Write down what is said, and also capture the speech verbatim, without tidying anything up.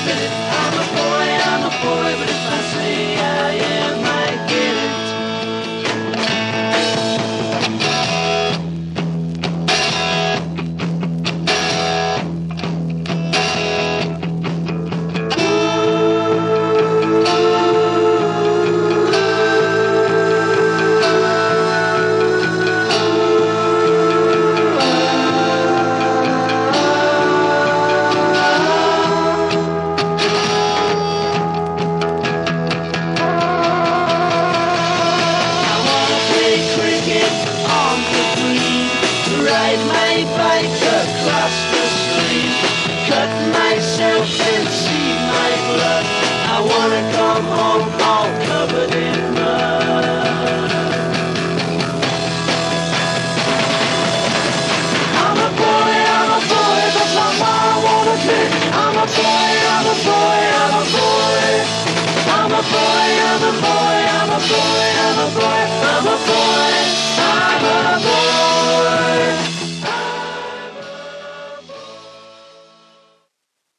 fit. I'm a boy, I'm a boy, but if I say I am, I get it. Ride my bike across the street, cut myself and see my blood. I wanna come home all covered in mud. I'm a boy, I'm a boy, but my mom won't admit. I'm a boy, I'm a boy, I'm a boy. I'm a boy, I'm a boy, I'm a boy.